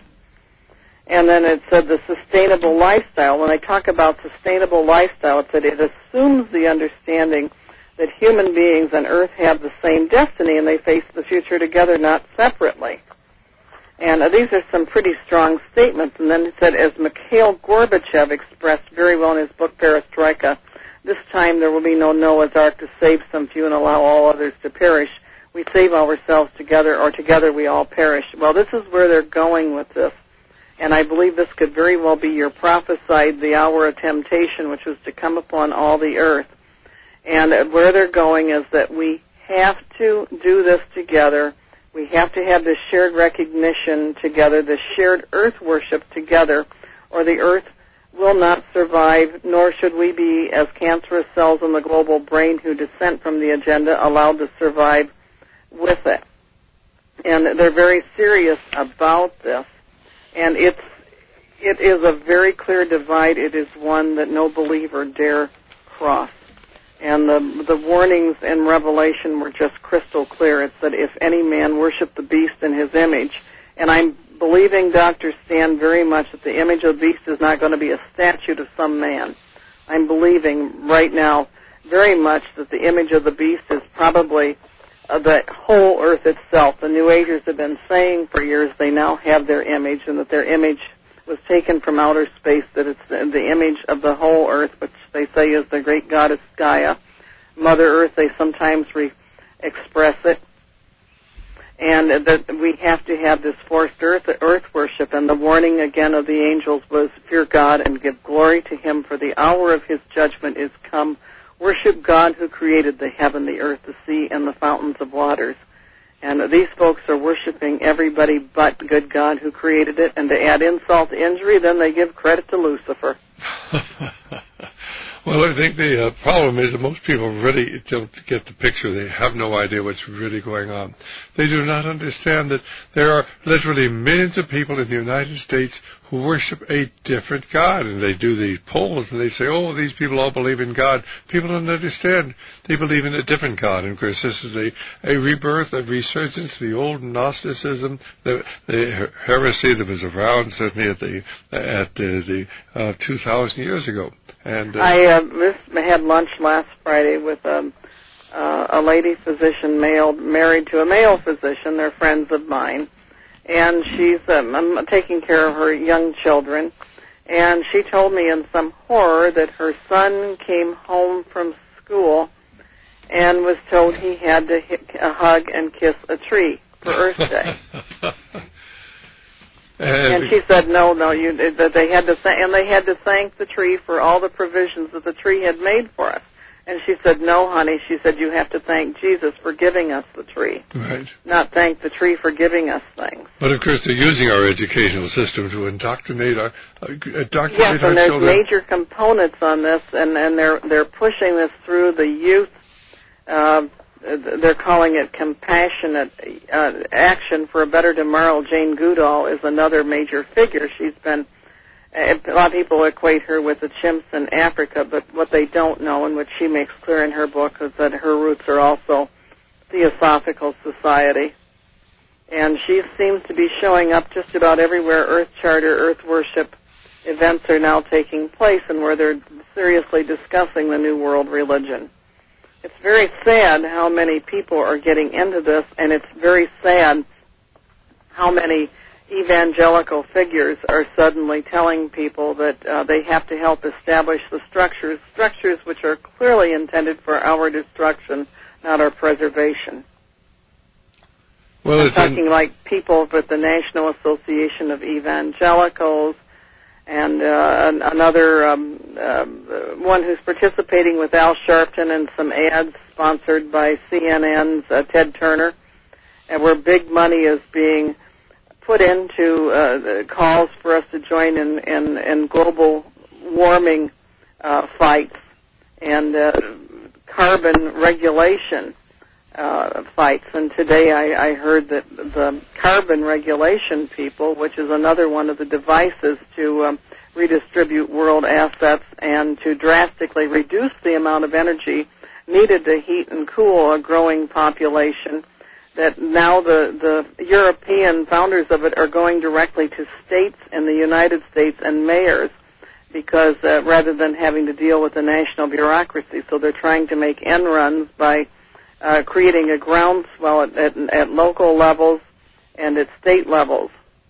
And then it said the sustainable lifestyle. When I talk about sustainable lifestyle, it said it assumes the understanding that human beings and Earth have the same destiny and they face the future together, not separately. And uh, these are some pretty strong statements. And then it said, as Mikhail Gorbachev expressed very well in his book Perestroika, this time there will be no Noah's Ark to save some few and allow all others to perish. We save ourselves together, or together we all perish. Well, this is where they're going with this. And I believe this could very well be your prophesied, the hour of temptation, which was to come upon all the earth. And where they're going is that we have to do this together. We have to have this shared recognition together, this shared earth worship together, or the earth will not survive, nor should we be, as cancerous cells in the global brain who dissent from the agenda, allowed to survive with it. And they're very serious about this. And it's, it is a very clear divide. It is one that no believer dare cross. And the, the warnings in Revelation were just crystal clear. It said, if any man worship the beast in his image, and I'm believing, Doctor Stan, very much that the image of the beast is not going to be a statue of some man. I'm believing right now very much that the image of the beast is probably uh, the whole earth itself. The New Agers have been saying for years they now have their image, and that their image was taken from outer space, that it's the, the image of the whole earth, which they say is the great goddess Gaia. Mother Earth, they sometimes re- express it. And that we have to have this forced earth, earth worship. And the warning again of the angels was, fear God and give glory to him, for the hour of his judgment is come. Worship God who created the heaven, the earth, the sea, and the fountains of waters. And these folks are worshiping everybody but good God who created it. And to add insult to injury, then they give credit to Lucifer. Well, I think the uh, problem is that most people really don't get the picture. They have no idea what's really going on. They do not understand that there are literally millions of people in the United States who worship a different God. And they do these polls and they say, oh, these people all believe in God. People don't understand. They believe in a different God. And of course, this is a, a rebirth, a resurgence of the old Gnosticism, the, the heresy that was around certainly at the, at the, the uh, two thousand years ago. And uh, I uh, this, had lunch last Friday with um, uh, a lady physician, male, married to a male physician. They're friends of mine, and she's um, I'm taking care of her young children. And she told me in some horror that her son came home from school and was told he had to hit, uh, hug and kiss a tree for Earth Day. And she said, no, no, you, that they had to thank, and they had to thank the tree for all the provisions that the tree had made for us. And she said, no, honey, she said, you have to thank Jesus for giving us the tree. Right. Not thank the tree for giving us things. But of course, they're using our educational system to indoctrinate our, uh, indoctrinate yes, our and there's children. major components on this, and, and they're, they're pushing this through the youth. Uh, They're calling it compassionate uh, action for a better tomorrow. Jane Goodall is another major figure. She's been A lot of people equate her with the chimps in Africa, but what they don't know, and what she makes clear in her book, is that her roots are also Theosophical Society. And she seems to be showing up just about everywhere Earth Charter, Earth Worship events are now taking place, and where they're seriously discussing the New World Religion. It's very sad how many people are getting into this, and it's very sad how many evangelical figures are suddenly telling people that uh, they have to help establish the structures, structures which are clearly intended for our destruction, not our preservation. Well, I'm it's talking an... like people with the National Association of Evangelicals, and uh, another um, uh, one who's participating with Al Sharpton in some ads sponsored by C N N's uh, Ted Turner, and where big money is being put into uh, calls for us to join in, in, in global warming uh, fights and uh, carbon regulation uh, fights. And today I, I heard that the carbon regulation people, which is another one of the devices to um, redistribute world assets and to drastically reduce the amount of energy needed to heat and cool a growing population, that now the, the European founders of it are going directly to states in the United States and mayors, because uh, rather than having to deal with the national bureaucracy, so they're trying to make end runs by uh, creating a groundswell at, at, at local levels and at state levels.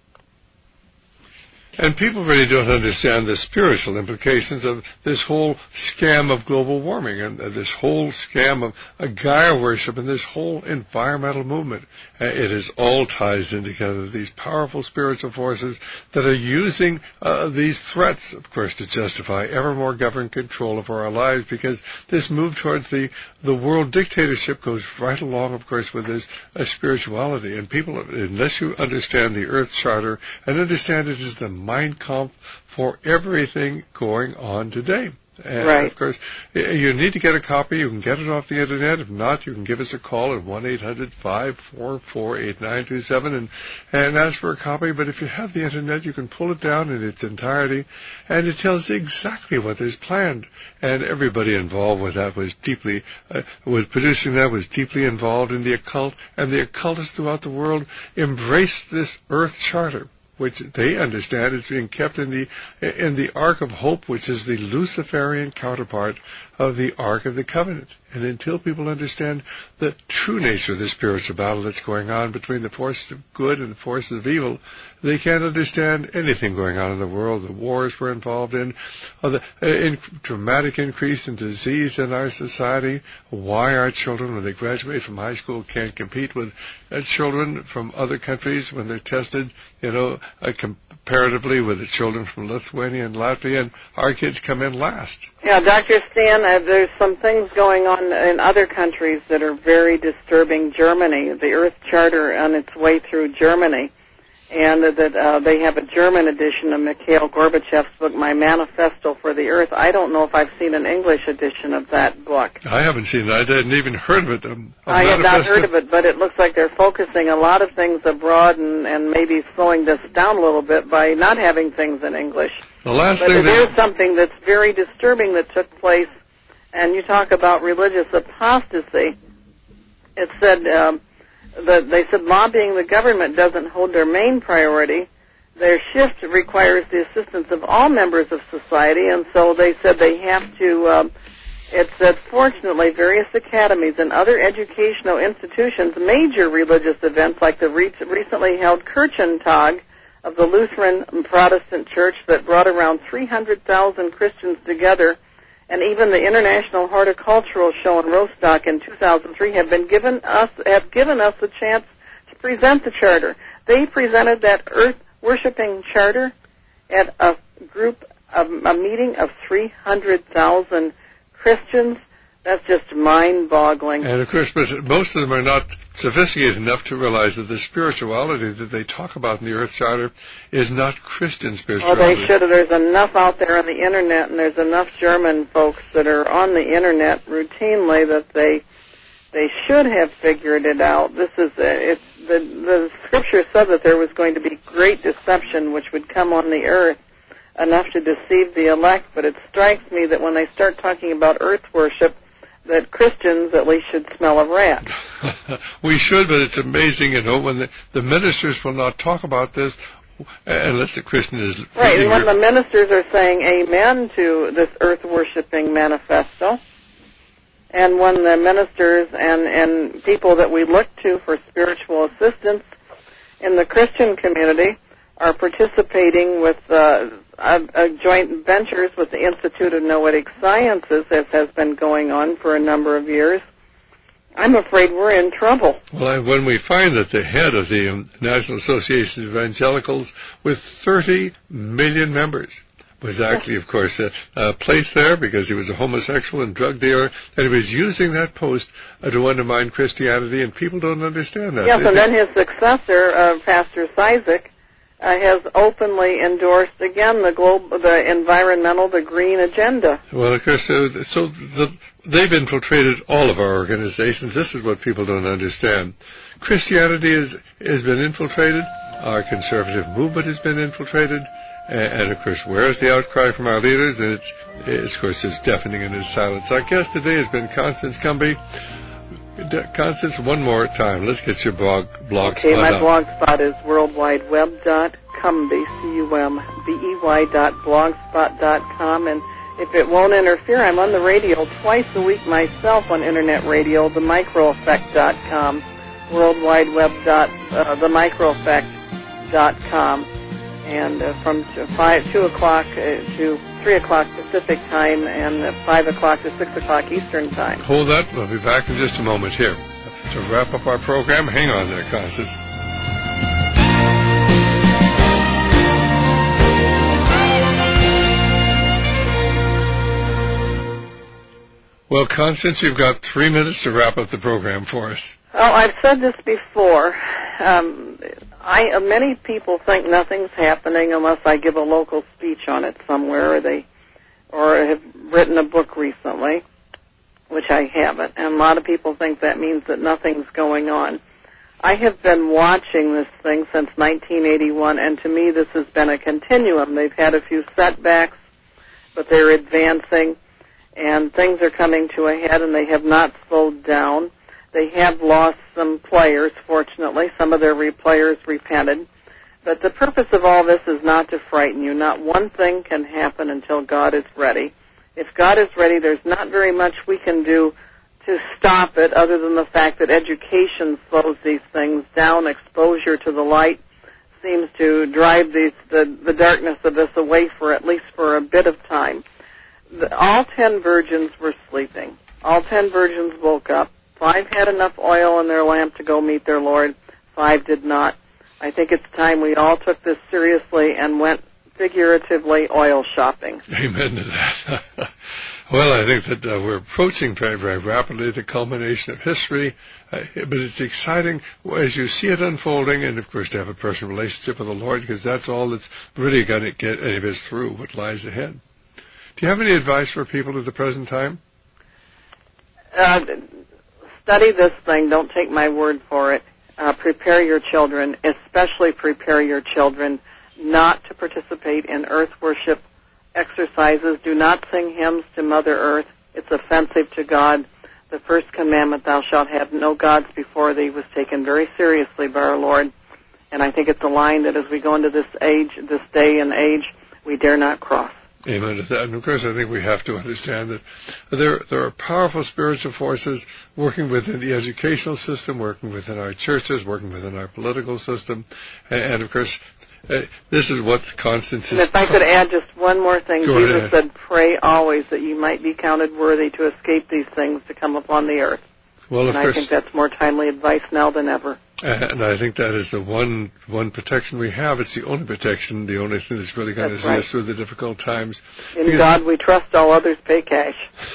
And people really don't understand the spiritual implications of this whole scam of global warming and uh, this whole scam of uh, Gaia worship and this whole environmental movement. Uh, it is all ties in together, these powerful spiritual forces that are using uh, these threats, of course, to justify ever more government control of our lives, because this move towards the, the world dictatorship goes right along, of course, with this uh, spirituality. And people, unless you understand the Earth Charter and understand it as the Mein Kampf for everything going on today. And right. Of course, you need to get a copy. You can get it off the Internet. If not, you can give us a call at one eight hundred five four four eight nine two seven and, and ask for a copy. But if you have the Internet, you can pull it down in its entirety, and it tells exactly what is planned. And everybody involved with that was deeply, uh, with producing that was deeply involved in the occult, and the occultists throughout the world embraced this Earth Charter, which they understand is being kept in the in the Ark of Hope, which is the Luciferian counterpart of the Ark of the Covenant. And until people understand the true nature of the spiritual battle that's going on between the forces of good and the forces of evil, they can't understand anything going on in the world, the wars we're involved in, or the uh, in, dramatic increase in disease in our society, why our children, when they graduate from high school, can't compete with uh, children from other countries when they're tested, you know, uh, comparatively with the children from Lithuania and Latvia, and our kids come in last. Yeah, Doctor Stan, uh, there's some things going on in other countries that are very disturbing. Germany, the Earth Charter on its way through Germany, and that uh, they have a German edition of Mikhail Gorbachev's book, My Manifesto for the Earth. I don't know if I've seen an English edition of that book. I haven't seen it. I hadn't even heard of it. Um, I have not heard of it, but it looks like they're focusing a lot of things abroad and, and maybe slowing this down a little bit by not having things in English. The last but thing there's that... something that's very disturbing that took place, and you talk about religious apostasy. It said... Um, The, they said lobbying the government doesn't hold their main priority. Their shift requires the assistance of all members of society, and so they said they have to, um, it said, fortunately, various academies and other educational institutions, major religious events like the re- recently held Kirchentag of the Lutheran Protestant Church that brought around three hundred thousand Christians together, and even the International Horticultural Show in Rostock in two thousand three have been given us have given us the chance to present the charter. They presented that Earth worshiping charter at a group of a meeting of three hundred thousand Christians. That's just mind-boggling. And of course, but most of them are not sophisticated enough to realize that the spirituality that they talk about in the Earth Charter is not Christian spirituality. Oh, they should have. There's enough out there on the Internet, and there's enough German folks that are on the Internet routinely that they they should have figured it out. This is a, it's the the Scripture said that there was going to be great deception which would come on the earth enough to deceive the elect, but it strikes me that when they start talking about earth worship, that Christians at least should smell of rat. We should, but it's amazing, you know, when the, the ministers will not talk about this unless the Christian is... Right, and when the ministers are saying amen to this earth-worshipping manifesto, and when the ministers and, and people that we look to for spiritual assistance in the Christian community are participating with uh, a, a joint ventures with the Institute of Noetic Sciences, as has been going on for a number of years, I'm afraid we're in trouble. Well, when we find that the head of the National Association of Evangelicals, with thirty million members, was actually, of course, uh, uh, placed there because he was a homosexual and drug dealer, and he was using that post uh, to undermine Christianity, and people don't understand that. Yes, they and then his successor, uh, Pastor Cizik, uh, has openly endorsed, again, the global, the environmental, the green agenda. Well, of course, uh, so the, they've infiltrated all of our organizations. This is what people don't understand. Christianity is, has been infiltrated. Our conservative movement has been infiltrated. And, and, of course, where is the outcry from our leaders? And it's, it's, of course, it's deafening in its silence. Our guest today has been Constance Cumby. Constance, one more time. Let's get your blog, blog okay, spot my up. blog spot is worldwideweb dot cumby, C U M B E Y dot blogspot dot com. And if it won't interfere, I'm on the radio twice a week myself on Internet radio, the micro effect dot com, worldwideweb dot the micro effect dot com. And uh, from five, two o'clock uh, to three o'clock Pacific time, and uh, five o'clock to six o'clock Eastern time. Hold that. We'll be back in just a moment here to wrap up our program. Hang on there, Constance. Well, Constance, you've got three minutes to wrap up the program for us. Oh, I've said this before. Um, I uh, many people think nothing's happening unless I give a local speech on it somewhere, or they, or have written a book recently, which I haven't. And a lot of people think that means that nothing's going on. I have been watching this thing since nineteen eighty-one, and to me this has been a continuum. They've had a few setbacks, but they're advancing, and things are coming to a head, and they have not slowed down. They have lost some players, fortunately. Some of their players repented. But the purpose of all this is not to frighten you. Not one thing can happen until God is ready. If God is ready, there's not very much we can do to stop it other than the fact that education slows these things down. Exposure to the light seems to drive these, the, the darkness of this away for at least for a bit of time. The, all ten virgins were sleeping. All ten virgins woke up. Five had enough oil in their lamp to go meet their Lord. Five did not. I think it's time we all took this seriously and went figuratively oil shopping. Amen to that. Well, I think that uh, we're approaching very, very rapidly the culmination of history, uh, but it's exciting as you see it unfolding, and, of course, to have a personal relationship with the Lord, because that's all that's really going to get any of us through what lies ahead. Do you have any advice for people at the present time? Uh, study this thing. Don't take my word for it. Uh, prepare your children, especially prepare your children not to participate in earth worship exercises. Do not sing hymns to Mother Earth. It's offensive to God. The first commandment, thou shalt have no gods before thee, was taken very seriously by our Lord. And I think it's a line that as we go into this age, this day and age, we dare not cross. Amen to that. And, of course, I think we have to understand that there, there are powerful spiritual forces working within the educational system, working within our churches, working within our political system. And, and of course, uh, this is what Constance is... And if I could add just one more thing. Go Jesus ahead. said, pray always that you might be counted worthy to escape these things to come upon the earth. Well, of and course, I think that's more timely advice now than ever. And I think that is the one one protection we have. It's the only protection, the only thing that's really going That's to see right. us through the difficult times. In Because God we trust, all others pay cash.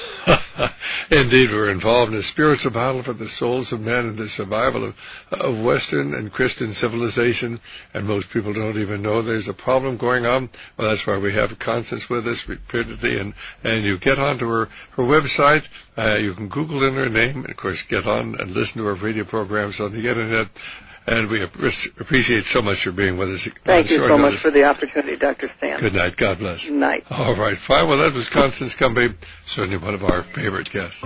Indeed, we're involved in a spiritual battle for the souls of men and the survival of, of Western and Christian civilization, and most people don't even know there's a problem going on. Well, that's why we have Constance with us repeatedly, and, and you get onto her, her website. Uh, you can Google in her name, and, of course, get on and listen to her radio programs on the Internet. And we appreciate so much for being with us. Thank you so much for the opportunity, Doctor Stan. Good night. God bless. Good night. All right, fine. Well, that was Constance Cumby, certainly one of our favorite guests.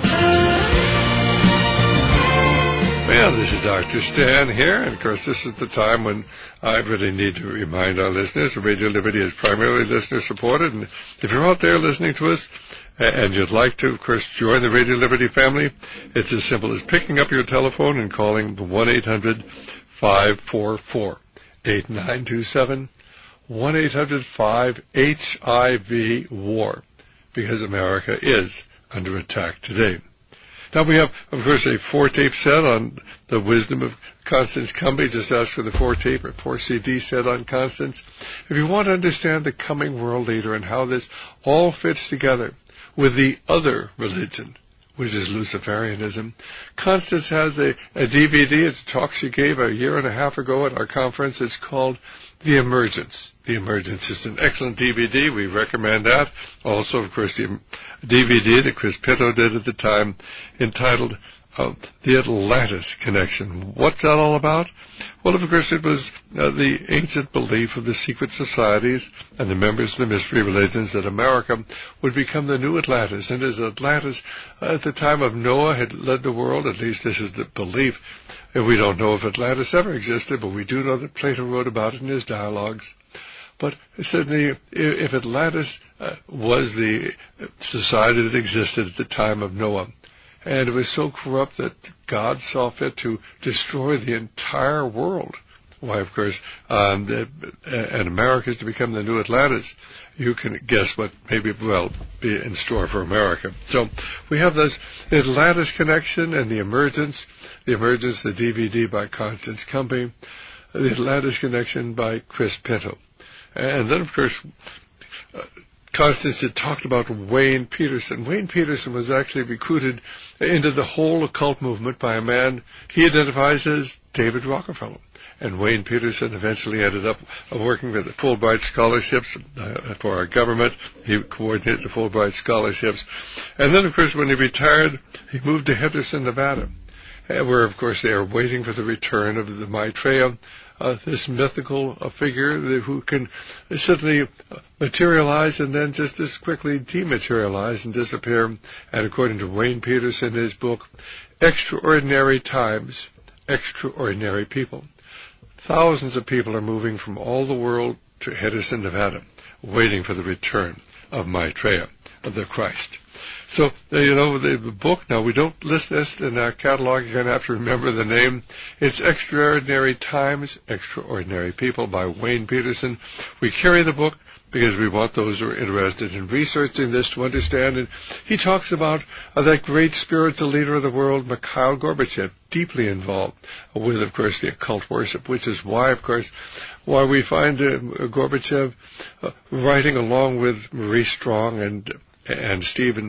Well, this is Doctor Stan here, and of course this is the time when I really need to remind our listeners that Radio Liberty is primarily listener-supported, and if you're out there listening to us and you'd like to, of course, join the Radio Liberty family, it's as simple as picking up your telephone and calling the one eight hundred five four four eight nine two seven, one eight hundred five H I V WAR, because America is under attack today. Now we have, of course, a four-tape set on the wisdom of Constance Cumby. Just ask for the four-tape or four-C D set on Constance. If you want to understand the coming world leader and how this all fits together with the other religion, which is Luciferianism, Constance has a, a D V D. It's a talk she gave a year and a half ago at our conference. It's called The Emergence. The Emergence is an excellent D V D. We recommend that. Also, of course, the D V D that Chris Pitto did at the time entitled uh, The Atlantis Connection. What's that all about? Well, of course, it was uh, the ancient belief of the secret societies and the members of the mystery religions that America would become the new Atlantis. And as Atlantis, uh, at the time of Noah, had led the world, at least this is the belief. And we don't know if Atlantis ever existed, but we do know that Plato wrote about it in his dialogues. But certainly, if Atlantis uh, was the society that existed at the time of Noah, and it was so corrupt that God saw fit to destroy the entire world, why, of course, um, the, and America is to become the new Atlantis, you can guess what maybe will be in store for America. So we have this Atlantis connection and the emergence, the emergence, the D V D by Constance Cumby, the Atlantis connection by Chris Pitto. And then, of course, uh, Constance had talked about Wayne Peterson. Wayne Peterson was actually recruited into the whole occult movement by a man he identifies as David Rockefeller. And Wayne Peterson eventually ended up working with the Fulbright scholarships uh, for our government. He coordinated the Fulbright scholarships. And then, of course, when he retired, he moved to Henderson, Nevada, where, of course, they are waiting for the return of the Maitreya, Uh, this mythical uh, figure who can suddenly materialize and then just as quickly dematerialize and disappear. And according to Wayne Peterson, his book, Extraordinary Times, Extraordinary People, thousands of people are moving from all the world to Henderson, Nevada, waiting for the return of Maitreya, of the Christ. So, you know, the book, now we don't list this in our catalog. You're going to have to remember the name. It's Extraordinary Times, Extraordinary People by Wayne Peterson. We carry the book because we want those who are interested in researching this to understand. And he talks about uh, that great spiritual leader of the world, Mikhail Gorbachev, deeply involved with, of course, the occult worship, which is why, of course, why we find uh, Gorbachev uh, writing along with Maurice Strong and, and Stephen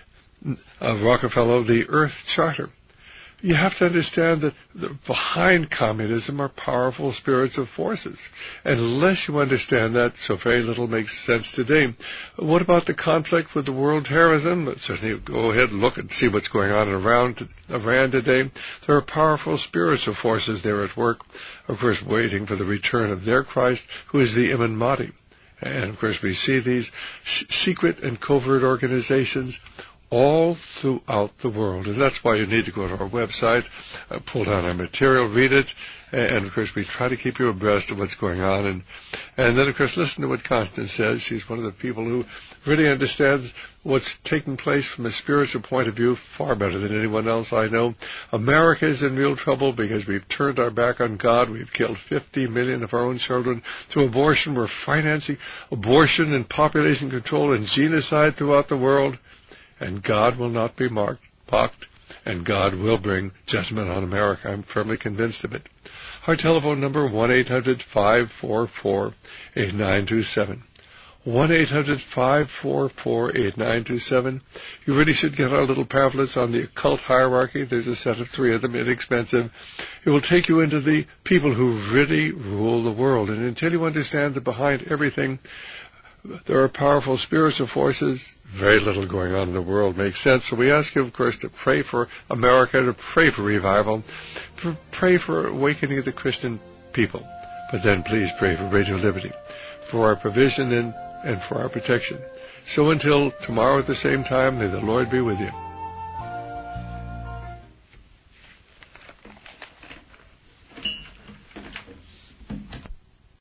of Rockefeller, the Earth Charter. You have to understand that behind communism are powerful spiritual forces. And unless you understand that, so very little makes sense today. What about the conflict with the world terrorism? Certainly go ahead and look and see what's going on around Iran today. There are powerful spiritual forces there at work, of course, waiting for the return of their Christ, who is the Imam Mahdi. And, of course, we see these secret and covert organizations all throughout the world. And that's why you need to go to our website, uh, pull down our material, read it, and, of course, we try to keep you abreast of what's going on. And, and then, of course, listen to what Constance says. She's one of the people who really understands what's taking place from a spiritual point of view far better than anyone else I know. America is in real trouble because we've turned our back on God. We've killed fifty million of our own children through abortion. We're financing abortion and population control and genocide throughout the world. And God will not be marked, mocked, and God will bring judgment on America. I'm firmly convinced of it. Our telephone number, one eight hundred five four four eight nine two seven. one eight hundred five four four eight nine two seven. You really should get our little pamphlets on the occult hierarchy. There's a set of three of them, inexpensive. It will take you into the people who really rule the world. And until you understand that behind everything There are powerful spiritual forces. Very little going on in the world makes sense. So we ask you, of course, to pray for America, to pray for revival, to pray for awakening of the Christian people. But then please pray for Radio Liberty, for our provision and, and for our protection. So until tomorrow at the same time, may the Lord be with you.